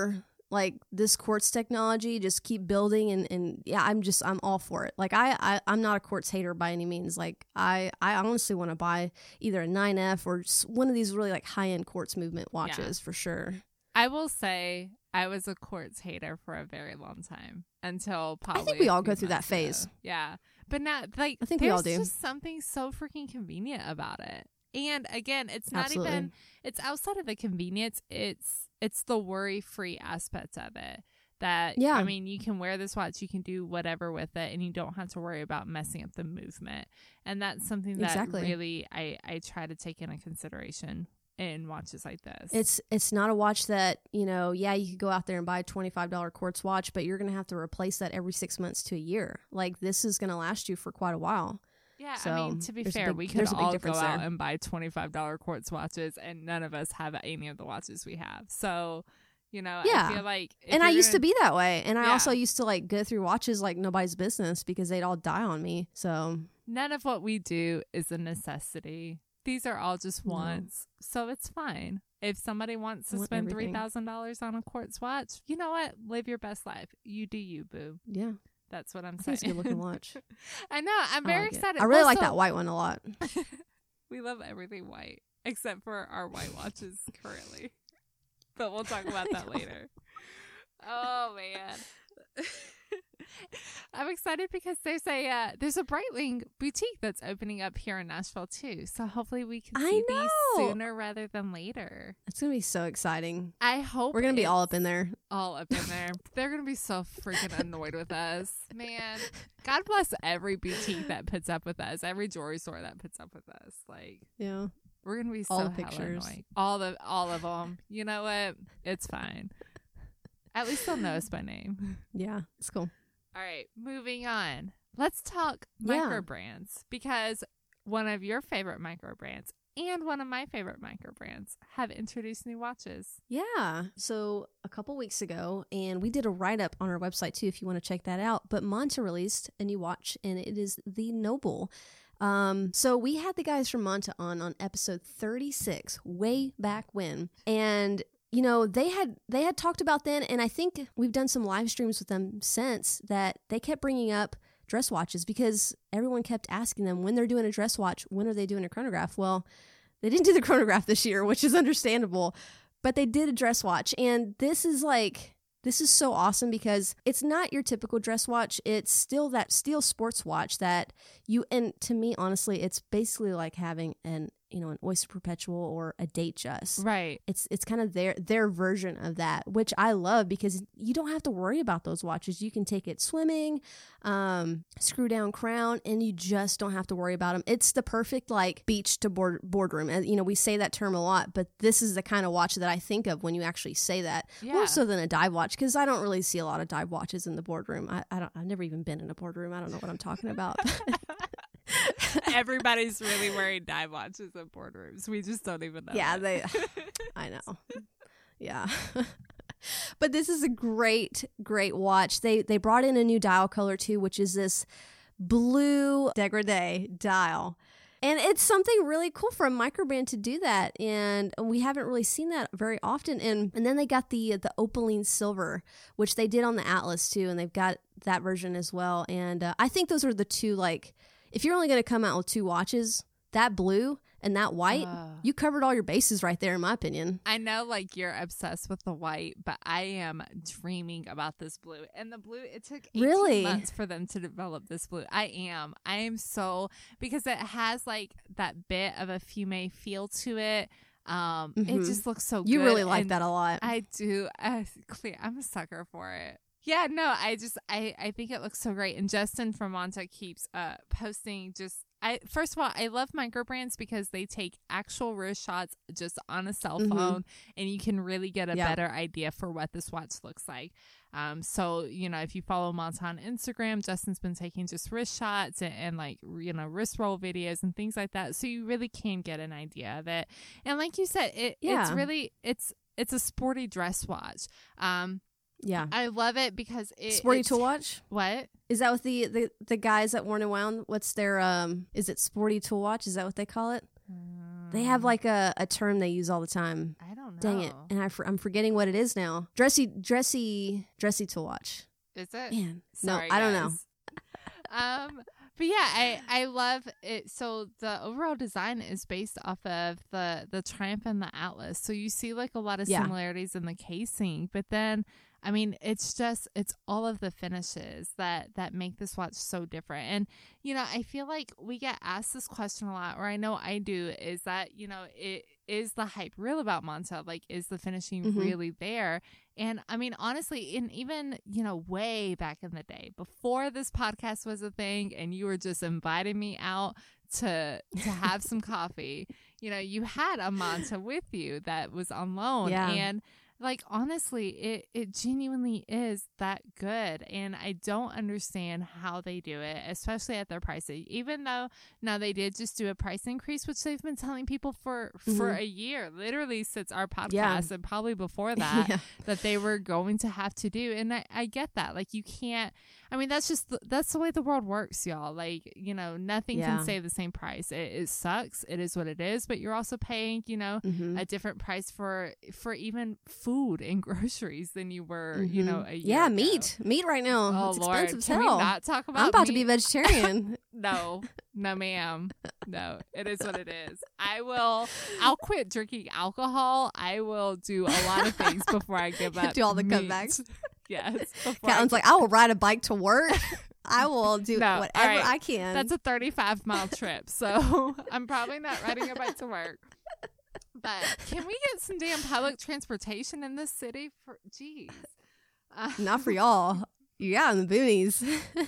like this quartz technology, just keep building and yeah, I'm all for it. Like I'm not a quartz hater by any means. Like I honestly want to buy either a 9F or one of these really like high-end quartz movement watches for sure. I will say I was a quartz hater for a very long time until probably I think we all go through that phase. Ago. Yeah. But now, like, I think we all do. There's just something so freaking convenient about it. And again, it's not Absolutely. even, it's outside of the convenience. It's the worry-free aspect of it. That, yeah. I mean, you can wear this watch, you can do whatever with it, and you don't have to worry about messing up the movement. And that's something that really I try to take into consideration in watches like this. It's not a watch that, you know, yeah, you could go out there and buy a $25 quartz watch, but you're going to have to replace that every 6 months to a year. Like, this is going to last you for quite a while. Yeah, so, I mean, to be fair, we could all go out and buy $25 quartz watches, and none of us have any of the watches we have. So, you know, I feel like... And I used to be that way. And I also used to, like, go through watches like nobody's business because they'd all die on me. So... None of what we do is a necessity. These are all just wants. So it's fine. If somebody wants to spend $3,000 on a quartz watch, you know what? Live your best life. You do you, boo. Yeah. That's what I'm saying. It's a good looking watch. I know. I'm very excited. I really like that white one a lot. We love everything white, except for our white watches currently. But we'll talk about that later. Oh, man. I'm excited because there's a Breitling boutique that's opening up here in Nashville too. So hopefully we can see these sooner rather than later. It's gonna be so exciting. I hope we're gonna be all up in there. They're gonna be so freaking annoyed with us, man. God bless every boutique that puts up with us, every jewelry store that puts up with us. Like, yeah, we're gonna be so all the pictures, annoyed. All of them. You know what? It's fine. At least they'll know us by name. Yeah, it's cool. All right, moving on. Let's talk micro brands, because one of your favorite micro brands and one of my favorite micro brands have introduced new watches. Yeah. So a couple weeks ago, and we did a write-up on our website too if you want to check that out, but Manta released a new watch, and it is the Noble. So we had the guys from Manta on episode 36 way back when, and you know, they had talked about then, and I think we've done some live streams with them since, that they kept bringing up dress watches because everyone kept asking them when they're doing a dress watch, when are they doing a chronograph? Well, they didn't do the chronograph this year, which is understandable, but they did a dress watch, and this is so awesome because it's not your typical dress watch. It's still that steel sports watch that and to me, honestly, it's basically like having an Oyster Perpetual or a Datejust. Right. It's kind of their version of that, which I love because you don't have to worry about those watches. You can take it swimming, screw down crown, and you just don't have to worry about them. It's the perfect like beach to boardroom. And, you know, we say that term a lot, but this is the kind of watch that I think of when you actually say that. Yeah. More so than a dive watch, because I don't really see a lot of dive watches in the boardroom. I've never even been in a boardroom. I don't know what I'm talking about. Everybody's really wearing dive watches in boardrooms. We just don't even know. Yeah, I know. Yeah. But this is a great watch. They brought in a new dial color too, which is this blue degradé dial. And it's something really cool for a microbrand to do that. And we haven't really seen that very often. And then they got the opaline silver, which they did on the Atlas too. And they've got that version as well. And I think those are the two, like, if you're only going to come out with two watches, that blue and that white, you covered all your bases right there, in my opinion. I know, like, you're obsessed with the white, but I am dreaming about this blue. And the blue, it took 18 months for them to develop this blue. I am so, because it has, like, that bit of a fume feel to it. It just looks so good. You really like that a lot. I do. I'm a sucker for it. Yeah, no, I think it looks so great. And Justin from Manta keeps posting first of all, I love micro brands because they take actual wrist shots just on a cell phone, and you can really get a better idea for what this watch looks like. So, you know, if you follow Manta on Instagram, Justin's been taking just wrist shots and like, you know, wrist roll videos and things like that. So you really can get an idea of it. And like you said, it's really, it's a sporty dress watch. Yeah, I love it because sporty to watch. What is that with the guys at Worn and Wound? What's their is it sporty to watch? Is that what they call it? They have like a term they use all the time. I don't Dang it. And I'm forgetting what it is now. Dressy to watch. Is it? Man. Sorry, no, I don't know. But yeah, I love it. So the overall design is based off of the Triumph and the Atlas. So you see like a lot of similarities in the casing, but then I mean, it's all of the finishes that make this watch so different. And, you know, I feel like we get asked this question a lot, or I know I do, is that, you know, is the hype real about Manta? Like, is the finishing really there? And I mean, honestly, and even, you know, way back in the day, before this podcast was a thing and you were just inviting me out to have some coffee, you know, you had a Manta with you that was on loan. Yeah. And like, honestly, it genuinely is that good. And I don't understand how they do it, especially at their pricing. Even though now they did just do a price increase, which they've been telling people for a year, literally since our podcast and probably before that, that they were going to have to do. And I get that. Like, you can't, I mean, that's the way the world works, y'all. Like, you know, nothing can stay the same price. It sucks. It is what it is. But you're also paying, you know, a different price for even food and groceries than you were, you know, a year ago. Meat right now. Oh, it's Lord. expensive as Can hell. we not talk about I'm about meat? to be vegetarian. No, ma'am. No, it is what it is. I'll quit drinking alcohol. I will do a lot of things before I give up do all the meat. cutbacks. Yes. Caitlin's like, I will ride a bike to work. I will do whatever right. I can. That's a 35-mile trip, so I'm probably not riding a bike to work. But can we get some damn public transportation in this city? Jeez. Not for y'all. Yeah, in the boonies.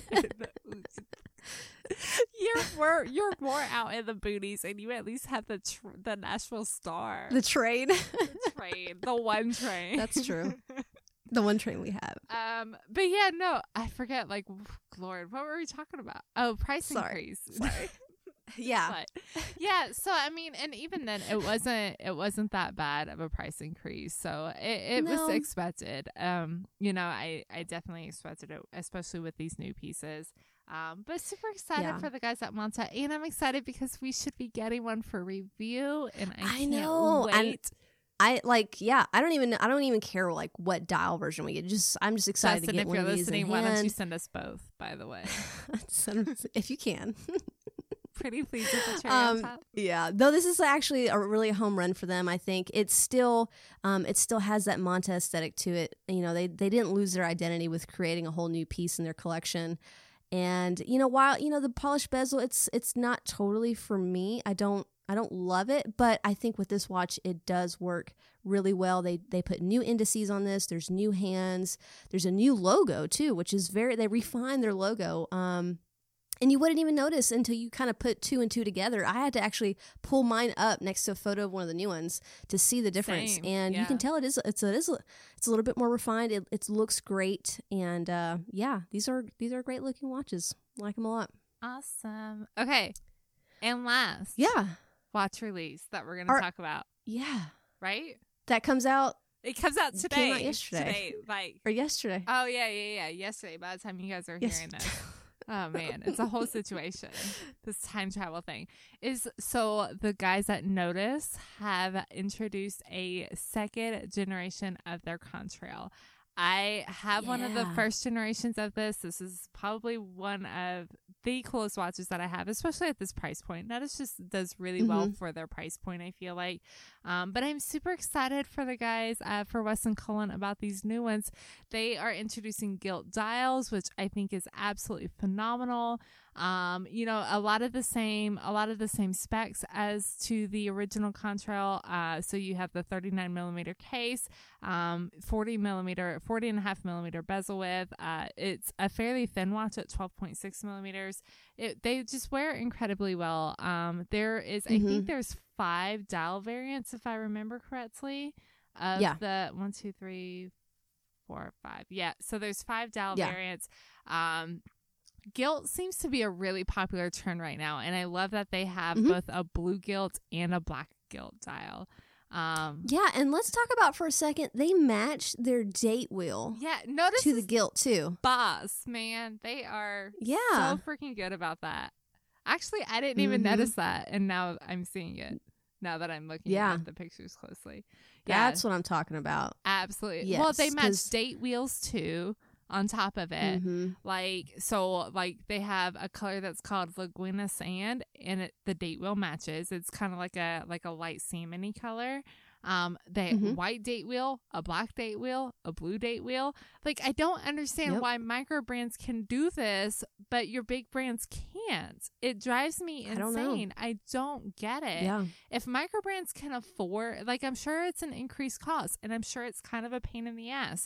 You're more out in the boonies, and you at least have the Nashville Star. The train. The one train. That's true. The one train we have. But yeah, no, I forget. Like, Lord, what were we talking about? Oh, price increase. Sorry. Yeah. But, yeah. So I mean, and even then, it wasn't that bad of a price increase. So it was expected. You know, I definitely expected it, especially with these new pieces. But super excited for the guys at Manta, and I'm excited because we should be getting one for review, and I can't wait. I don't even care like what dial version we get. I'm just excited to get one of these in hand. Why don't you send us both, by the way? If you can. Pretty pleased with the cherry on top. Yeah, though this is actually a really home run for them. I think it still has that Manta aesthetic to it. You know, they didn't lose their identity with creating a whole new piece in their collection. And you know, while you know the polished bezel, it's not totally for me. I don't love it, but I think with this watch, it does work really well. They put new indices on this. There's new hands. There's a new logo too, which is they refined their logo. And you wouldn't even notice until you kind of put two and two together. I had to actually pull mine up next to a photo of one of the new ones to see the difference. Same. And you can tell it's a little bit more refined. It looks great. And these are great looking watches. I like them a lot. Awesome. Okay. And last. Watch release that we're going to talk about. Yeah. Right? That comes out. It comes out today. Came out yesterday. Or yesterday. Oh, yeah. Yesterday, by the time you guys are hearing this. Oh, man. It's a whole situation. This time travel thing. So the guys at Notice have introduced a second generation of their contrail. I have one of the first generations of this. This is probably one of the coolest watches that I have, especially at this price point. Notice just does really well for their price point, I feel like. But I'm super excited for the guys, for Wes and Cullen, about these new ones. They are introducing gilt dials, which I think is absolutely phenomenal. You know, a lot of the same specs as to the original contrail. So you have the 39 millimeter case, 40.5 millimeter bezel width. It's a fairly thin watch at 12.6 millimeters. They just wear incredibly well. There is, I think there's 5 dial variants, if I remember correctly, of the 1, 2, 3, 4, 5. Yeah. So there's 5 dial variants. Gilt seems to be a really popular trend right now, and I love that they have both a blue gilt and a black gilt dial. And let's talk about for a second, they match their date wheel notice to the gilt too. Boss, man, they are so freaking good about that. Actually, I didn't even notice that, and now I'm seeing it now that I'm looking at the pictures closely. Yeah. That's what I'm talking about. Absolutely. Yes, Well, they match 'cause- date wheels too on top of it. Mhm. Like they have a color that's called Laguna Sand, and the date wheel matches. It's kind of like a light salmon-y color. They Mhm. white date wheel, a black date wheel, a blue date wheel. Like, I don't understand Yep. why micro brands can do this, but your big brands can't. It drives me I don't know. insane. I don't get it. Yeah. If micro brands can afford, like, I'm sure it's an increased cost, and I'm sure it's kind of a pain in the ass.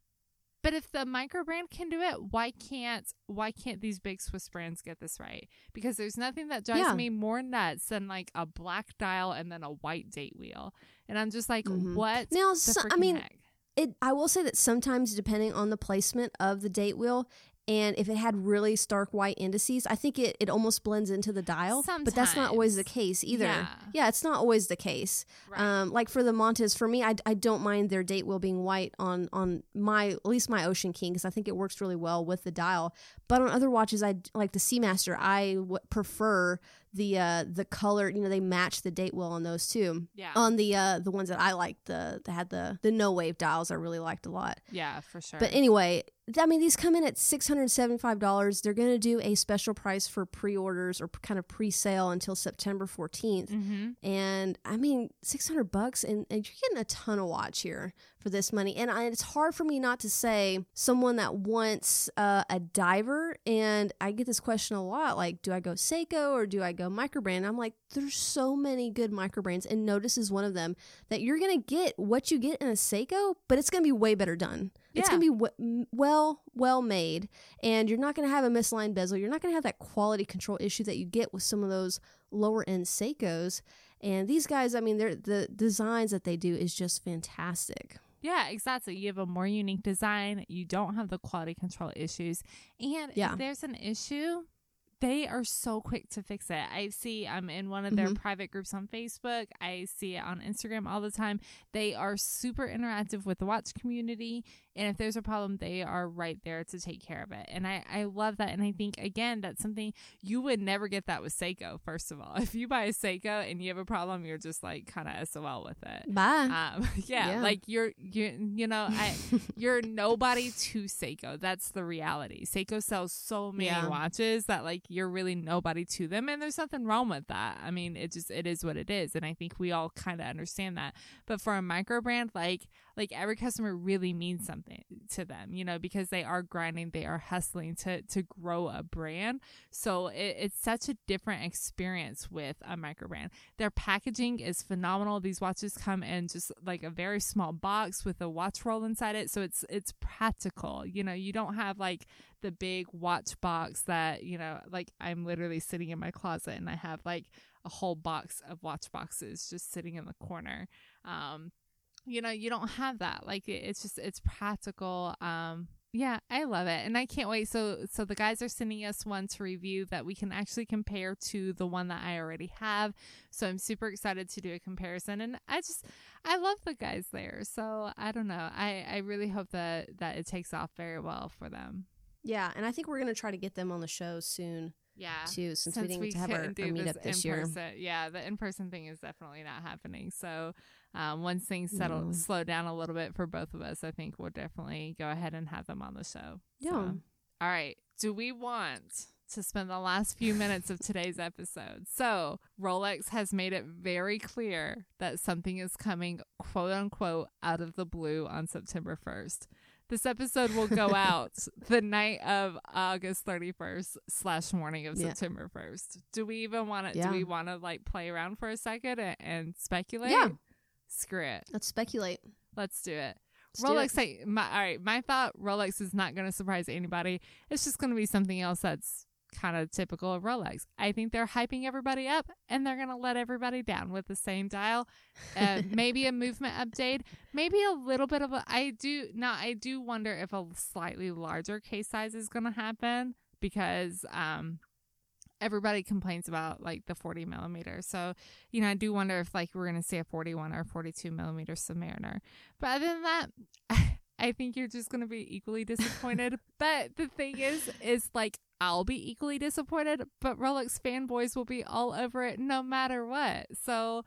But if the micro brand can do it, why can't these big Swiss brands get this right? Because there's nothing that drives Yeah. me more nuts than like a black dial and then a white date wheel. And I'm just like, Mhm. what Now, the I freaking mean, heck? I will say that sometimes, depending on the placement of the date wheel, and if it had really stark white indices, I think it almost blends into the dial. But that's not always the Sometimes. case either. Yeah. It's not always the case. Right. Like for the Montes, for me, I don't mind their date wheel being white on at least my Ocean King, because I think it works really well with the dial. But on other watches, I like the Seamaster. I prefer the color. They match the date wheel on those too. Yeah. On the ones that I liked, that had the no wave dials, I really liked a lot. Yeah, for sure. But anyway, I mean, these come in at $675. They're going to do a special price for pre-orders or kind of pre-sale until September 14th. Mm-hmm. And I mean, $600, and you're getting a ton of watch here for this money. And it's hard for me not to say someone that wants a diver, and I get this question a lot, like, do I go Seiko or do I go microbrand? I'm like, there's so many good microbrands, and Notice is one of them, that you're going to get what you get in a Seiko, but it's going to be way better done. It's Yeah. going to be well made, and you're not going to have a misaligned bezel. You're not going to have that quality control issue that you get with some of those lower end Seikos. And these guys, I mean, the designs that they do is just fantastic. Yeah, exactly. You have a more unique design. You don't have the quality control issues. And Yeah. if there's an issue, they are so quick to fix it. I'm in one of their Mhm. private groups on Facebook. I see it on Instagram all the time. They are super interactive with the watch community. And if there's a problem, they are right there to take care of it. And I love that. And I think, again, that's something you would never get that with Seiko, first of all. If you buy a Seiko and you have a problem, you're just like kind of SOL with it. Bye. Yeah, Yeah. like you're nobody to Seiko. That's the reality. Seiko sells so many Yeah. watches that like you're really nobody to them, and there's nothing wrong with that. I mean, it is what it is, and I think we all kind of understand that. But for a micro brand, like every customer really means something to them, because they are grinding, they are hustling to grow a brand. So it's such a different experience with a micro brand. Their packaging is phenomenal. These watches come in just like a very small box with a watch roll inside it, so it's practical. You don't have like the big watch box that like I'm literally sitting in my closet and I have like a whole box of watch boxes just sitting in the corner. You don't have that. Like it's practical. Yeah, I love it. And I can't wait. So the guys are sending us one to review that we can actually compare to the one that I already have. So I'm super excited to do a comparison. And I love the guys there. So I don't know. I really hope that it takes off very well for them. Yeah, and I think we're going to try to get them on the show soon, Yeah. too, since we didn't get to have our couldn't do meetup this year. in-person. Yeah, the in-person thing is definitely not happening. So once things slow down a little bit for both of us, I think we'll definitely go ahead and have them on the show. Yeah. So, all right. Do we want to spend the last few minutes of today's episode? So Rolex has made it very clear that something is coming, quote unquote, out of the blue on September 1st. This episode will go out the night of August 31st / morning of September 1st. Do we even want to? Yeah. Do we want to like play around for a second and speculate? Yeah. Screw it. Let's speculate. Let's do it. Let's Rolex. My thought. Rolex is not going to surprise anybody. It's just going to be something else that's kind of typical of Rolex. I think they're hyping everybody up and they're going to let everybody down with the same dial. Maybe a movement update, maybe a little bit of I do wonder if a slightly larger case size is going to happen because everybody complains about like the 40 millimeter. So, I do wonder if like we're going to see a 41 or 42 millimeter Submariner. But other than that, I think you're just going to be equally disappointed. But the thing is like, I'll be equally disappointed, but Rolex fanboys will be all over it no matter what. So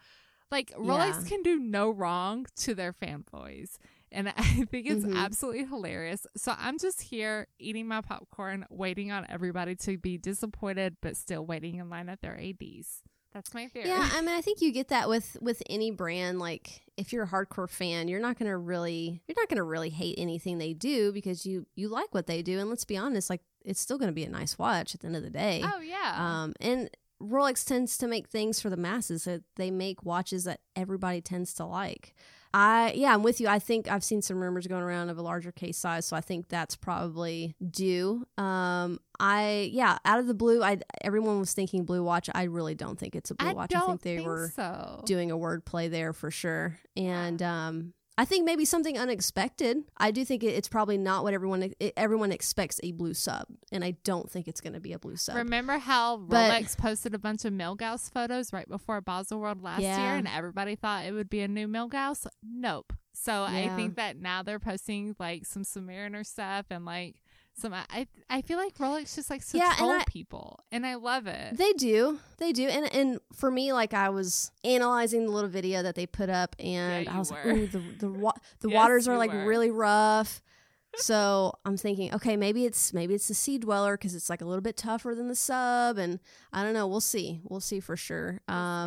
Like, Rolex Yeah. can do no wrong to their fanboys. And I think it's Mhm. absolutely hilarious. So I'm just here eating my popcorn, waiting on everybody to be disappointed, but still waiting in line at their ADs. That's my theory. Yeah, I mean, I think you get that with any brand. Like, if you're a hardcore fan, you're not gonna really hate anything they do because you like what they do. And let's be honest, like, it's still gonna be a nice watch at the end of the day. Oh, yeah. And Rolex tends to make things for the masses. So they make watches that everybody tends to like. I'm with you. I think I've seen some rumors going around of a larger case size, so I think that's probably due. Out of the blue, everyone was thinking blue watch. I really don't think it's a blue watch. I think they were doing a wordplay there for sure. And I think maybe something unexpected. I do think it's probably not what everyone expects a blue sub, and I don't think it's going to be a blue sub. Remember how Rolex posted a bunch of Milgauss photos right before Basel World last year, and everybody thought it would be a new Milgauss? Nope. So I think that now they're posting like some Submariner stuff and like some. I feel like Rolex just likes to troll people, and I love it. They do, and for me, like, I was analyzing the little video that they put up, and I was like, ooh, the waters are like really rough. So I'm thinking, okay, maybe it's the Sea Dweller because it's like a little bit tougher than the sub, and I don't know. We'll see for sure.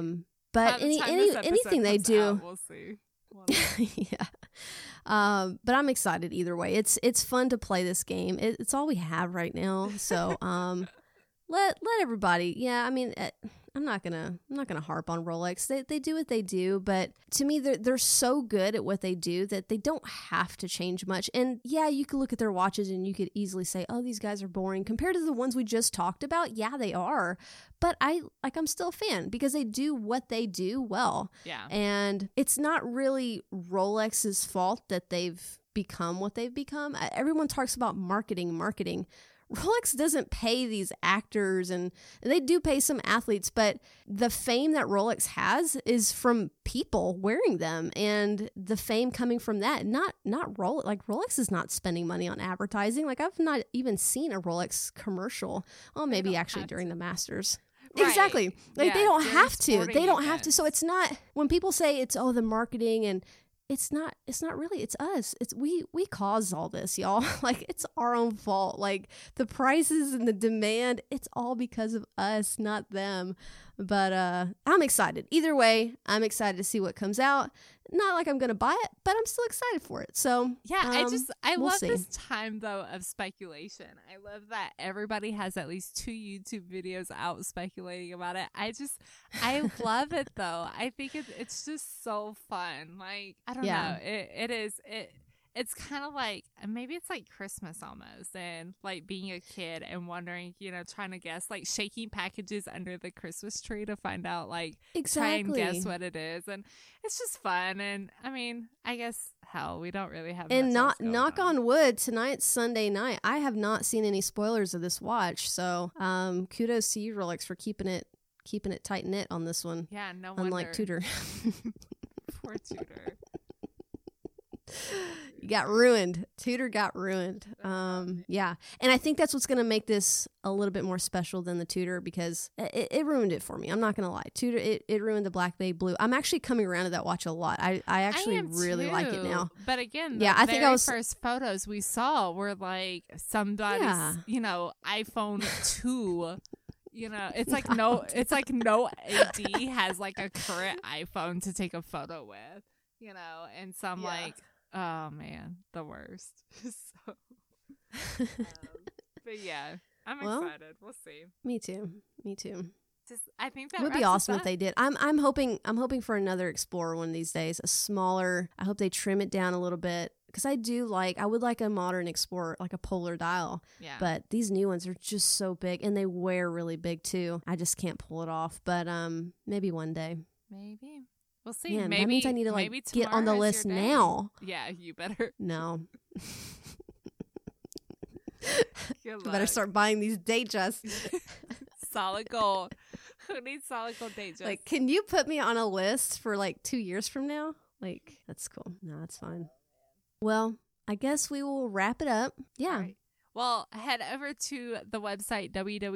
But anything they do, we'll see. Yeah. But I'm excited either way. It's fun to play this game. It's all we have right now. So let everybody. Yeah, I mean, I'm not gonna harp on Rolex. They do what they do, but to me, they're so good at what they do that they don't have to change much. And yeah, you could look at their watches and you could easily say, oh, these guys are boring compared to the ones we just talked about. Yeah, they are. But I'm still a fan because they do what they do well. Yeah. And it's not really Rolex's fault that they've become what they've become. Everyone talks about marketing. Rolex doesn't pay these actors, and they do pay some athletes, but the fame that Rolex has is from people wearing them, and the fame coming from that, not Rolex. Like, Rolex is not spending money on advertising. Like, I've not even seen a Rolex commercial. Well, maybe actually during the Masters. Right. Exactly. Like, they don't have to. They don't have to. So it's not, when people say it's, the marketing, and it's not really, it's us. It's we caused all this, y'all. Like, it's our own fault. Like, the prices and the demand, it's all because of us, not them. But I'm excited. Either way, I'm excited to see what comes out. Not like I'm going to buy it, but I'm still excited for it. So yeah, I love this time though of speculation. I love that everybody has at least 2 YouTube videos out speculating about it. I love it though. I think it's just so fun. Like, I don't know. It's kind of like, maybe it's like Christmas almost, and like being a kid and wondering, trying to guess, like shaking packages under the Christmas tree to find out, like, try and guess what it is. And it's just fun. And I mean, I guess, hell, we don't really have. And knock on wood, tonight's Sunday night. I have not seen any spoilers of this watch. So kudos to you, Rolex, for keeping it tight knit on this one. Yeah, no wonder. Unlike Tudor. Poor Tudor. You got ruined. Tudor got ruined. Yeah. And I think that's what's going to make this a little bit more special than the Tudor, because it ruined it for me. I'm not going to lie. Tudor, it ruined the Black Bay Blue. I'm actually coming around to that watch a lot. I actually really like it now. But again, I think first photos we saw were like somebody's, iPhone 2. It's like no AD has like a current iPhone to take a photo with. And so I'm like, oh man, the worst. So, but yeah, I'm excited. We'll see. Me too. I think that would be awesome if they did. I'm hoping for another Explorer one of these days, a smaller. I hope they trim it down a little bit, because I would like a modern Explorer, like a polar dial. Yeah. But these new ones are just so big, and they wear really big too. I just can't pull it off. But maybe one day. Maybe. We'll see. Man, maybe that means I need to get on the list now. Yeah, you better. No. You better start buying these Datejust. Solid gold. Who needs solid gold Datejust? Like, can you put me on a list for like 2 years from now? Like, that's cool. No, that's fine. Well, I guess we will wrap it up. Yeah. Right. Well, head over to the website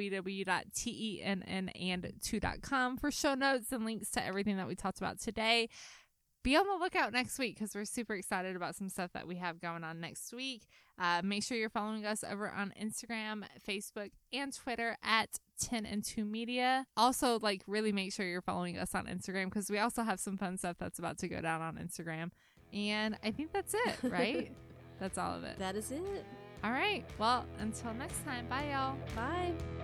www.tennand2.com for show notes and links to everything that we talked about today. Be on the lookout next week because we're super excited about some stuff that we have going on next week. Make sure you're following us over on Instagram, Facebook, and Twitter at 10and2 Media. Also, really make sure you're following us on Instagram because we also have some fun stuff that's about to go down on Instagram. And I think that's it, right? That's all of it. That is it. All right. Well, until next time. Bye, y'all. Bye.